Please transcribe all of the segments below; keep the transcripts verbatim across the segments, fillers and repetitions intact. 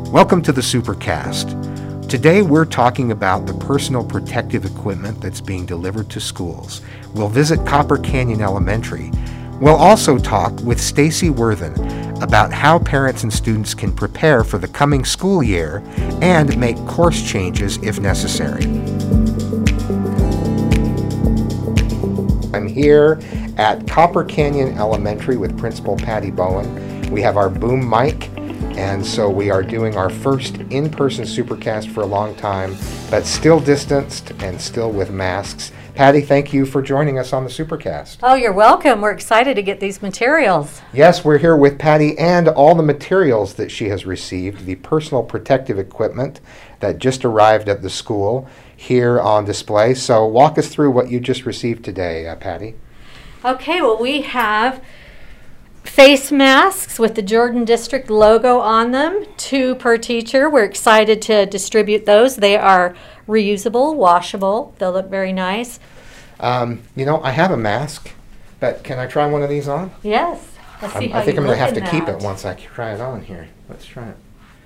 Welcome to the Supercast. Today we're talking about the personal protective equipment that's being delivered to schools. We'll visit Copper Canyon Elementary. We'll also talk with Stacy Worthen about how parents and students can prepare for the coming school year and make course changes if necessary. I'm here at Copper Canyon Elementary with Principal Patty Bowen. We have our boom mic, and so we are doing our first in-person Supercast for a long time, but still distanced and still with masks. Patty, thank you for joining us on the Supercast. Oh, you're welcome. We're excited to get these materials. Yes, we're here with Patty and all the materials that she has received, the personal protective equipment that just arrived at the school here on display. So walk us through what you just received today, uh, Patty. Okay, well, we have face masks with the Jordan District logo on them, two per teacher. We're excited to distribute those. They are reusable, washable. They'll look very nice. Um, you know, I have a mask, but can I try one of these on? Yes. Let's see I'm, how I think you I'm going to look have to in keep that. it once I try it on here. Let's try it.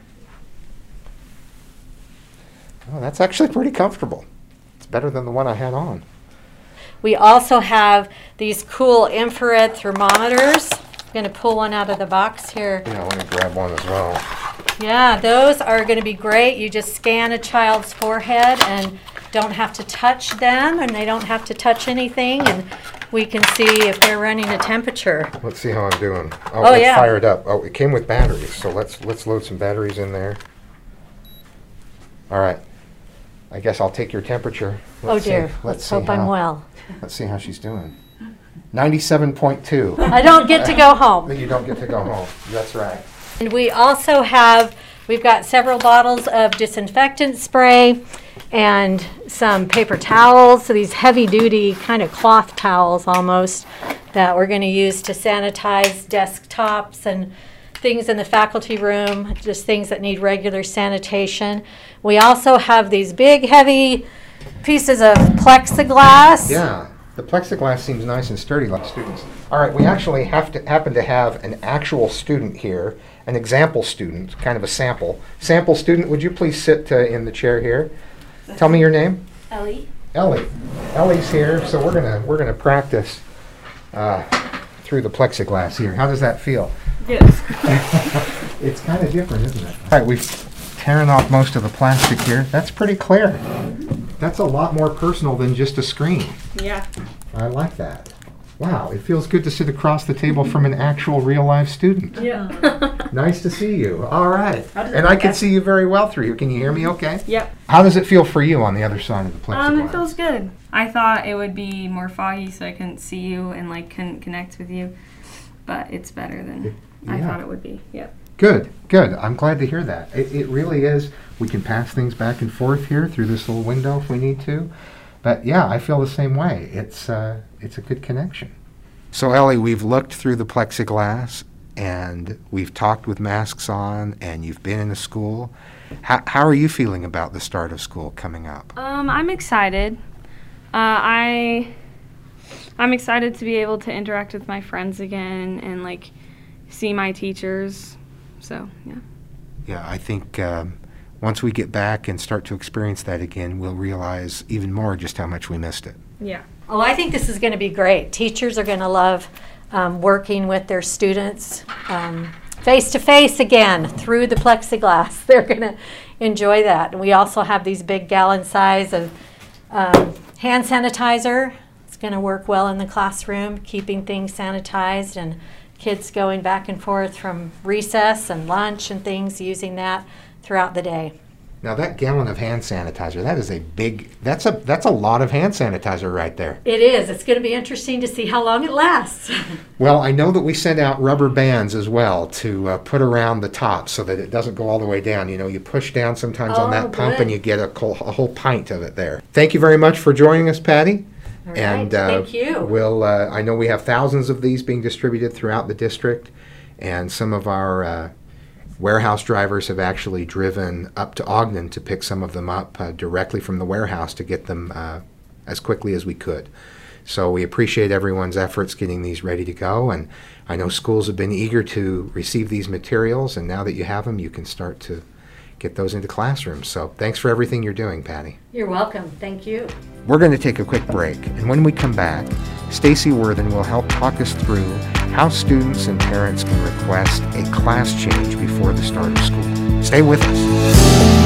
Oh, that's actually pretty comfortable. It's better than the one I had on. We also have these cool infrared thermometers. I'm going to pull one out of the box here. Yeah, let me grab one as well. Yeah, those are going to be great. You just scan a child's forehead and don't have to touch them, and they don't have to touch anything, and we can see if they're running a temperature. Let's see how I'm doing. Oh, Oh, it's yeah. fired up. Oh, it came with batteries, so let's let's load some batteries in there. All right. I guess I'll take your temperature. Oh Let's dear, see. let's see hope I'm how- well. Let's see how she's doing. ninety-seven point two. I don't get to go home. You don't get to go home. That's right. And we also have, we've got several bottles of disinfectant spray and some paper towels, so these heavy-duty kind of cloth towels almost that we're going to use to sanitize desktops and things in the faculty room, just things that need regular sanitation. We also have these big, heavy pieces of plexiglass. Yeah, the plexiglass seems nice and sturdy like students. All right, we actually have to happen to have an actual student here, an example student, kind of a sample. Sample student, would you please sit uh, in the chair here? Tell me your name. Ellie. Ellie. Ellie's here, so we're gonna we're gonna practice uh, through the plexiglass here. How does that feel? Yes. It's kind of different, isn't it? All right, we've tearing off most of the plastic here. That's pretty clear. That's a lot more personal than just a screen. Yeah. I like that. Wow, it feels good to sit across the table from an actual real life student. Yeah. Nice to see you. All right. How does it And I look can at- see you very well through here. Can you hear me okay? Yep. How does it feel for you on the other side of the plexiglass? Um, it feels good. I thought it would be more foggy, so I couldn't see you and like couldn't connect with you, but it's better than I yeah. thought it would be. Yep. Good, good. I'm glad to hear that. It, it really is. We can pass things back and forth here through this little window if we need to. But yeah, I feel the same way. It's uh, it's a good connection. So Ellie, we've looked through the plexiglass and we've talked with masks on, and you've been in a school. How how are you feeling about the start of school coming up? Um, I'm excited. Uh, I I'm excited to be able to interact with my friends again and like see my teachers. So yeah. Yeah, I think um, once we get back and start to experience that again, we'll realize even more just how much we missed it. Yeah. Oh, I think this is going to be great. Teachers are going to love um, working with their students um, face-to-face again through the plexiglass. They're going to enjoy that. And we also have these big gallon size of um, hand sanitizer. It's going to work well in the classroom, keeping things sanitized, and kids going back and forth from recess and lunch and things, using that throughout the day. Now that gallon of hand sanitizer, that is a big, that's a that's a lot of hand sanitizer right there. It is. It's going to be interesting to see how long it lasts. Well, I know that we send out rubber bands as well to uh, put around the top so that it doesn't go all the way down. You know, you push down sometimes on Oh, that pump good. and you get a, col- a whole pint of it there. Thank you very much for joining us, Patty. All right, And uh, thank you. We'll, uh, I know we have thousands of these being distributed throughout the district, and some of our uh, warehouse drivers have actually driven up to Ogden to pick some of them up uh, directly from the warehouse to get them uh, as quickly as we could. So we appreciate everyone's efforts getting these ready to go, and I know schools have been eager to receive these materials, and now that you have them, you can start to get those into classrooms. So thanks for everything you're doing, Patty. You're welcome. Thank you. We're going to take a quick break, and when we come back, Stacy Worthen will help talk us through how students and parents can request a class change before the start of school. Stay with us.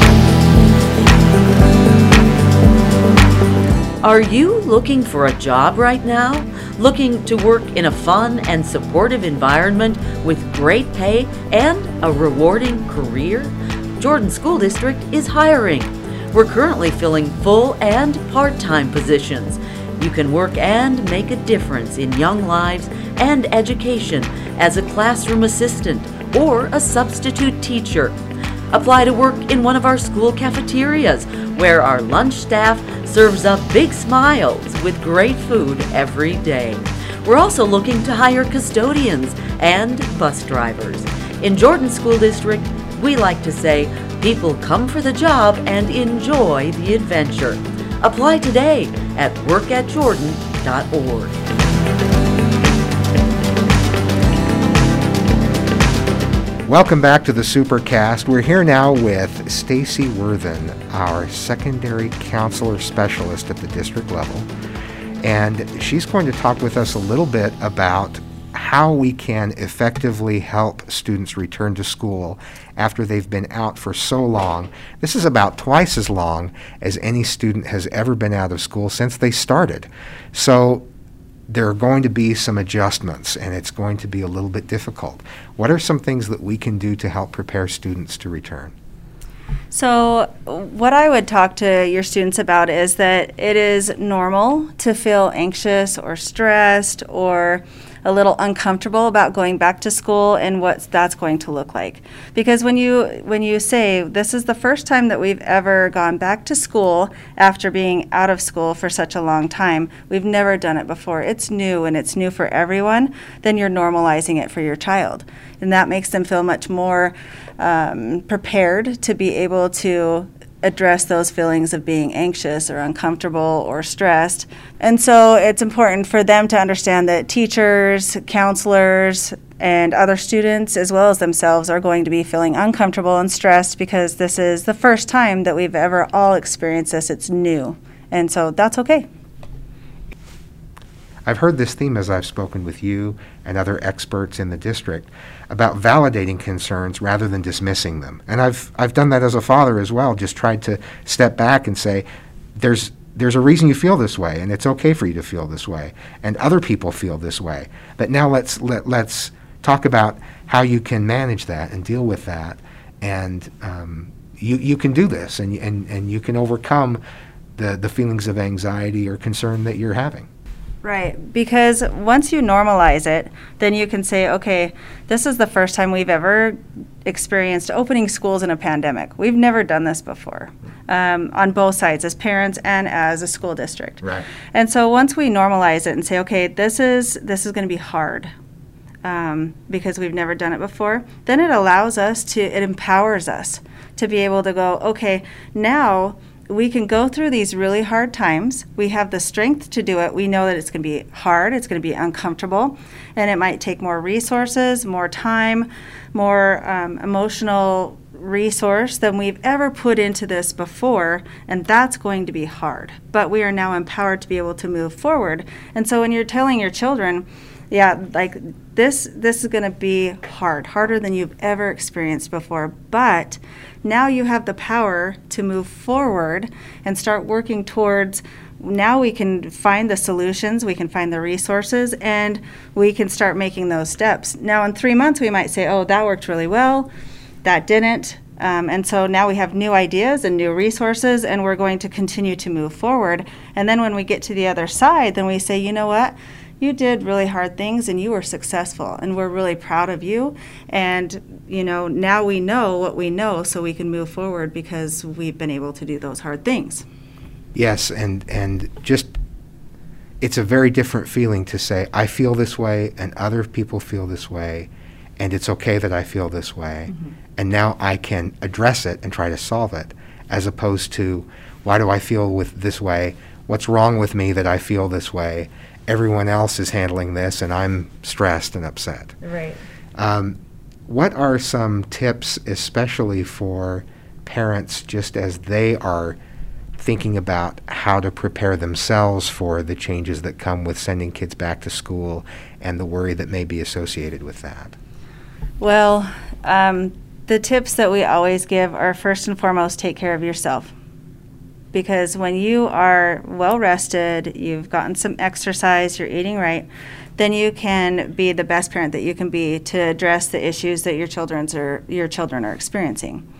Are you looking for a job right now? Looking to work in a fun and supportive environment with great pay and a rewarding career? Jordan School District is hiring. We're currently filling full and part-time positions. You can work and make a difference in young lives and education as a classroom assistant or a substitute teacher. Apply to work in one of our school cafeterias, where our lunch staff serves up big smiles with great food every day. We're also looking to hire custodians and bus drivers. In Jordan School District, we like to say, people come for the job and enjoy the adventure. Apply today at work at jordan dot org. Welcome back to the Supercast. We're here now with Stacy Worthen, our secondary counselor specialist at the district level. And she's going to talk with us a little bit about how we can effectively help students return to school after they've been out for so long. This is about twice as long as any student has ever been out of school since they started. So there are going to be some adjustments, and it's going to be a little bit difficult. What are some things that we can do to help prepare students to return? So what I would talk to your students about is that it is normal to feel anxious or stressed or a little uncomfortable about going back to school and what that's going to look like. Because when you when you say, this is the first time that we've ever gone back to school after being out of school for such a long time, we've never done it before, it's new and it's new for everyone, then you're normalizing it for your child. And that makes them feel much more um, prepared to be able to address those feelings of being anxious or uncomfortable or stressed. And so it's important for them to understand that teachers, counselors, and other students, as well as themselves, are going to be feeling uncomfortable and stressed because this is the first time that we've ever all experienced this. It's new. And so that's okay. I've heard this theme as I've spoken with you and other experts in the district about validating concerns rather than dismissing them. And I've I've done that as a father as well, just tried to step back and say, there's there's a reason you feel this way, and it's okay for you to feel this way, and other people feel this way. But now let's let, let's talk about how you can manage that and deal with that, and um, you you can do this, and and and you can overcome the the feelings of anxiety or concern that you're having. Right, because once you normalize it, then you can say, okay, this is the first time we've ever experienced opening schools in a pandemic. We've never done this before, um, on both sides, as parents and as a school district. Right. And so once we normalize it and say, okay, this is this is going to be hard, um, because we've never done it before, then it allows us to, it empowers us to be able to go, okay, now we can go through these really hard times. We have the strength to do it. We know that it's going to be hard, it's going to be uncomfortable, and it might take more resources, more time, more um, emotional resource than we've ever put into this before, and that's going to be hard. But we are now empowered to be able to move forward. And so when you're telling your children, yeah, like this this is going to be hard, harder than you've ever experienced before, but now you have the power to move forward and start working towards, now we can find the solutions, we can find the resources, and we can start making those steps. Now in three months we might say, oh, that worked really well, that didn't. Um, and so now we have new ideas and new resources, and we're going to continue to move forward. And then when we get to the other side, then we say, you know what? You did really hard things and you were successful, and we're really proud of you. And, you know, now we know what we know, so we can move forward because we've been able to do those hard things. Yes, and, and just, it's a very different feeling to say, I feel this way and other people feel this way, and it's okay that I feel this way. Mm-hmm. And now I can address it and try to solve it, as opposed to, why do I feel with this way? What's wrong with me that I feel this way? Everyone else is handling this, and I'm stressed and upset. Right. Um, what are some tips, especially for parents, just as they are thinking about how to prepare themselves for the changes that come with sending kids back to school and the worry that may be associated with that? Well, um, the tips that we always give are first and foremost, take care of yourself. Because when you are well rested, you've gotten some exercise, you're eating right, then you can be the best parent that you can be to address the issues that your children's are, your children are experiencing.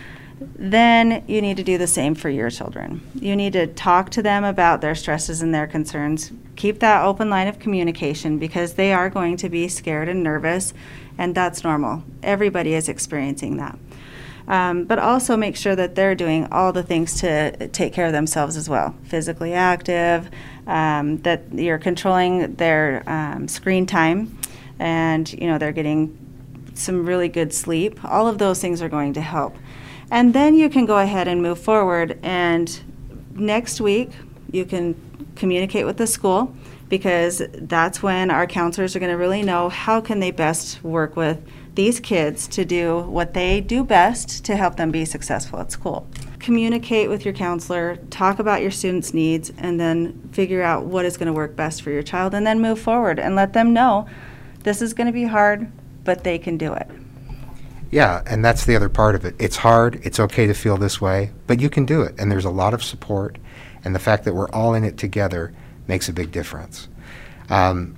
Then you need to do the same for your children. You need to talk to them about their stresses and their concerns. Keep that open line of communication, because they are going to be scared and nervous, and that's normal. Everybody is experiencing that. Um, but also make sure that they're doing all the things to take care of themselves as well. Physically active, um, that you're controlling their um, screen time, and you know they're getting some really good sleep. All of those things are going to help. And then you can go ahead and move forward, and next week you can communicate with the school, because that's when our counselors are going to really know how can they best work with these kids to do what they do best to help them be successful at school. Communicate with your counselor, talk about your students' needs, and then figure out what is going to work best for your child, and then move forward and let them know this is going to be hard, but they can do it. Yeah, and that's the other part of it. It's hard, it's okay to feel this way, but you can do it, and there's a lot of support, and the fact that we're all in it together makes a big difference. Um,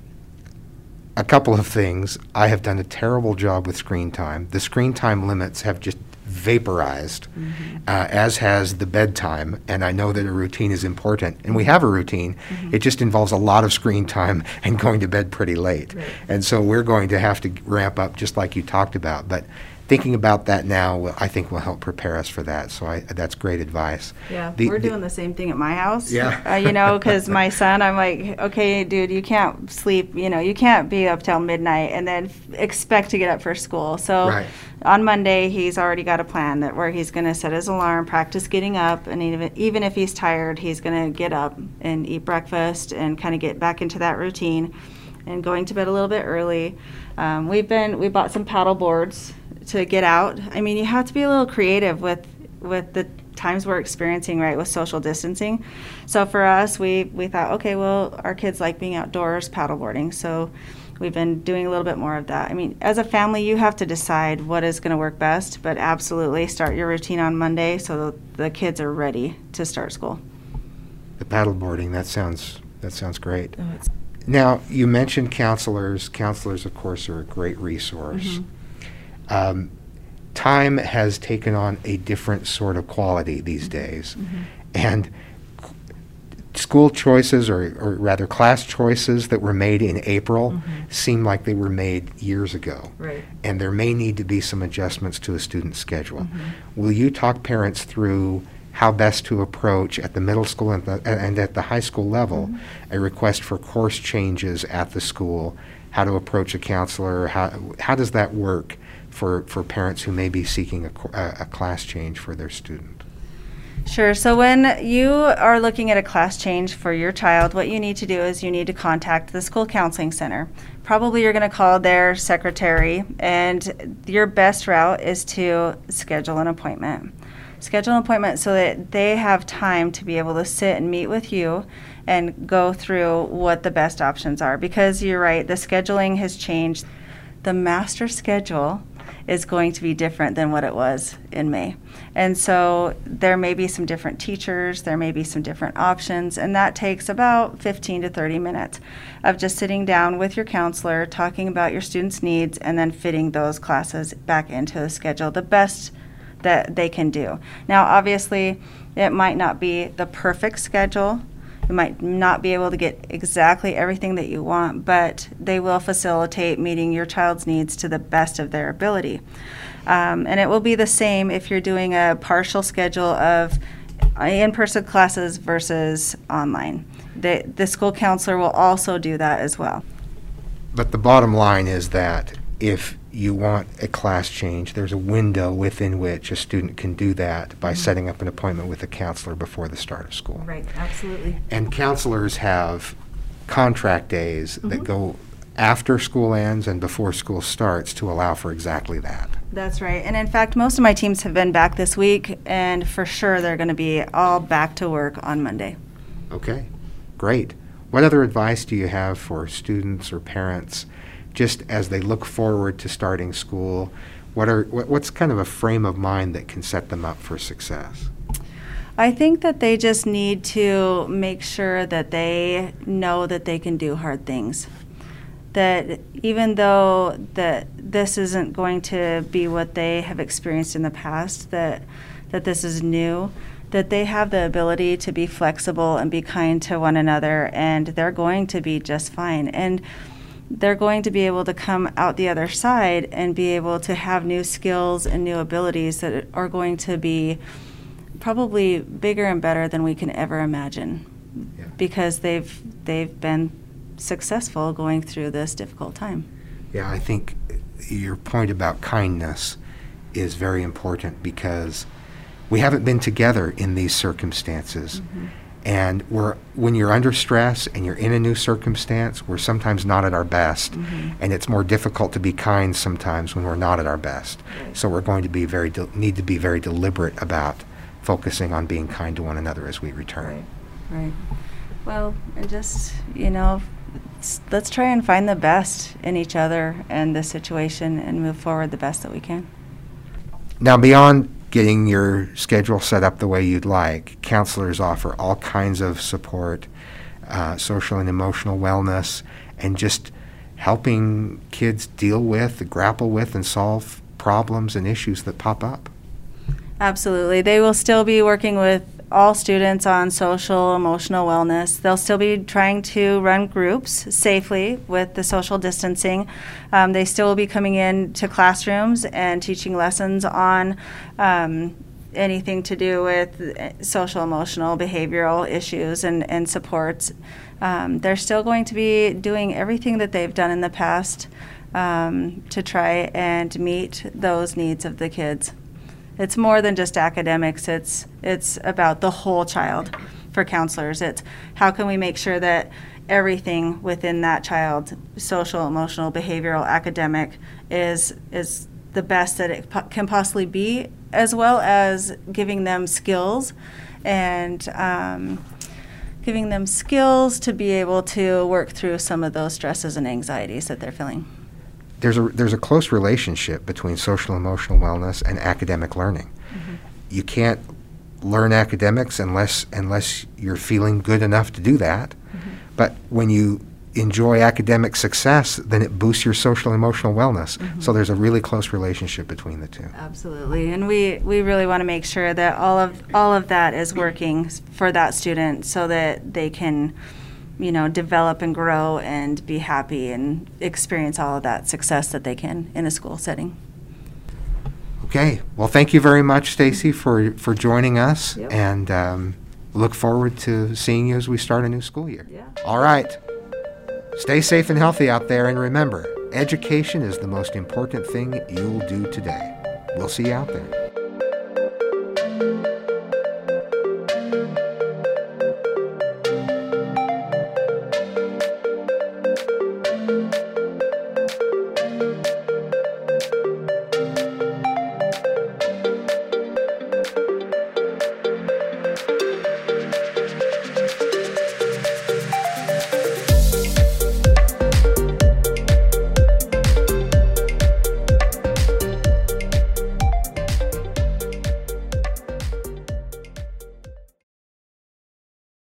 a couple of things. I have done a terrible job with screen time. The screen time limits have just vaporized, mm-hmm. uh, as has the bedtime, and I know that a routine is important, and we have a routine. Mm-hmm. It just involves a lot of screen time and going to bed pretty late. Right. And so we're going to have to ramp up just like you talked about. But thinking about that now, will, I think will help prepare us for that. So I, that's great advice. Yeah, the, we're the, doing the same thing at my house. Yeah. uh, you know, because my son, I'm like, okay, dude, you can't sleep, you know, you can't be up till midnight and then f- expect to get up for school. So right. on Monday, he's already got a plan that where he's going to set his alarm, practice getting up, and even, even if he's tired, he's going to get up and eat breakfast and kind of get back into that routine and going to bed a little bit early. Um, we've been, we bought some paddle boards to get out. I mean, you have to be a little creative with with the times we're experiencing, right, with social distancing. So for us, we, we thought, okay, well, our kids like being outdoors, paddleboarding, so we've been doing a little bit more of that. I mean, as a family, you have to decide what is going to work best, but absolutely start your routine on Monday so that the kids are ready to start school. The paddleboarding, that sounds, that sounds great. Oh, it's now, you mentioned counselors. Counselors, of course, are a great resource. Mm-hmm. Um, time has taken on a different sort of quality these days. Mm-hmm. And school choices, or, or rather class choices that were made in April, mm-hmm. seem like they were made years ago. Right. And there may need to be some adjustments to a student's schedule. Mm-hmm. Will you talk parents through how best to approach at the middle school and, the, and at the high school level mm-hmm. a request for course changes at the school, how to approach a counselor, how, how does that work for, for parents who may be seeking a, a, a class change for their student? Sure. So when you are looking at a class change for your child, what you need to do is you need to contact the school counseling center. Probably you're going to call their secretary, and your best route is to schedule an appointment. Schedule an appointment so that they have time to be able to sit and meet with you and go through what the best options are. Because you're right, the scheduling has changed. The master schedule is going to be different than what it was in May. And so there may be some different teachers, there may be some different options, and that takes about fifteen to thirty minutes of just sitting down with your counselor, talking about your students' needs, and then fitting those classes back into the schedule the best that they can do. Now, obviously, it might not be the perfect schedule. You might not be able to get exactly everything that you want, but they will facilitate meeting your child's needs to the best of their ability. Um, and it will be the same if you're doing a partial schedule of in-person classes versus online. The, the school counselor will also do that as well. But the bottom line is that if you want a class change, there's a window within which a student can do that by mm-hmm. setting up an appointment with a counselor before the start of school. Right, absolutely. And counselors have contract days mm-hmm. that go after school ends and before school starts to allow for exactly that. That's right. And in fact, most of my teams have been back this week, and for sure they're going to be all back to work on Monday. Okay, great. What other advice do you have for students or parents just as they look forward to starting school? What are what, what's kind of a frame of mind that can set them up for success? I think that they just need to make sure that they know that they can do hard things. That even though that this isn't going to be what they have experienced in the past, that that this is new, that they have the ability to be flexible and be kind to one another, and they're going to be just fine. And they're going to be able to come out the other side and be able to have new skills and new abilities that are going to be probably bigger and better than we can ever imagine, yeah. because they've they've been successful going through this difficult time. Yeah, I think your point about kindness is very important, because we haven't been together in these circumstances. Mm-hmm. And we're, when you're under stress and you're in a new circumstance, we're sometimes not at our best. Mm-hmm. And it's more difficult to be kind sometimes when we're not at our best. Right. So we're going to be very de- need to be very deliberate about focusing on being kind to one another as we return. Right. Right. Well, and just, you know, let's try and find the best in each other and the situation and move forward the best that we can. Now, beyond getting your schedule set up the way you'd like, counselors offer all kinds of support, uh, social and emotional wellness, and just helping kids deal with, grapple with, and solve problems and issues that pop up. Absolutely. They will still be working with all students on social, emotional wellness. They'll still be trying to run groups safely with the social distancing. Um, they still will be coming in to classrooms and teaching lessons on um, anything to do with social, emotional, behavioral issues and, and supports. Um, they're still going to be doing everything that they've done in the past um, to try and meet those needs of the kids. It's more than just academics. It's it's about the whole child for counselors. It's how can we make sure that everything within that child, social, emotional, behavioral, academic, is is the best that it po- can possibly be, as well as giving them skills and um, giving them skills to be able to work through some of those stresses and anxieties that they're feeling. There's a there's a close relationship between social emotional wellness and academic learning. Mm-hmm. You can't learn academics unless unless you're feeling good enough to do that. Mm-hmm. But when you enjoy academic success, then it boosts your social emotional wellness. Mm-hmm. So there's a really close relationship between the two. Absolutely. And we, we really want to make sure that all of all of that is working for that student so that they can, you know, develop and grow and be happy and experience all of that success that they can in a school setting. Okay. Well, thank you very much, Stacy, for, for joining us. Yep. And um, look forward to seeing you as we start a new school year. Yeah. All right. Stay safe and healthy out there. And remember, education is the most important thing you'll do today. We'll see you out there.